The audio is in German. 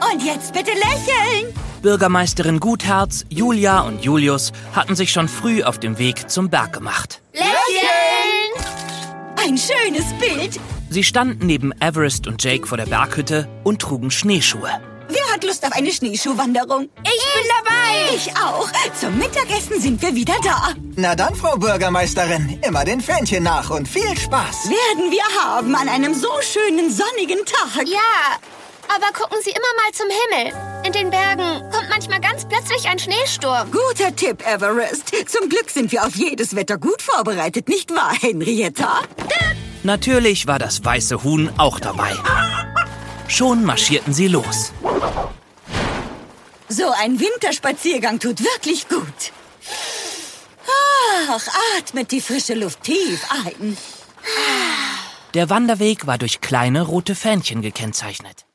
Und jetzt bitte lächeln. Bürgermeisterin Gutherz, Julia und Julius hatten sich schon früh auf dem Weg zum Berg gemacht. Lächeln! Ein schönes Bild. Sie standen neben Everest und Jake vor der Berghütte und trugen Schneeschuhe. Wer hat Lust auf eine Schneeschuhwanderung? Ich bin dabei! Ich auch. Zum Mittagessen sind wir wieder da. Na dann, Frau Bürgermeisterin, immer den Fähnchen nach und viel Spaß. Werden wir haben an einem so schönen sonnigen Tag. Ja, aber gucken Sie immer mal zum Himmel. In den Bergen kommt manchmal ganz plötzlich ein Schneesturm. Guter Tipp, Everest. Zum Glück sind wir auf jedes Wetter gut vorbereitet, nicht wahr, Henrietta? Natürlich war das weiße Huhn auch dabei. Schon marschierten sie los. So ein Winterspaziergang tut wirklich gut. Ach, atmet die frische Luft tief ein. Der Wanderweg war durch kleine rote Fähnchen gekennzeichnet.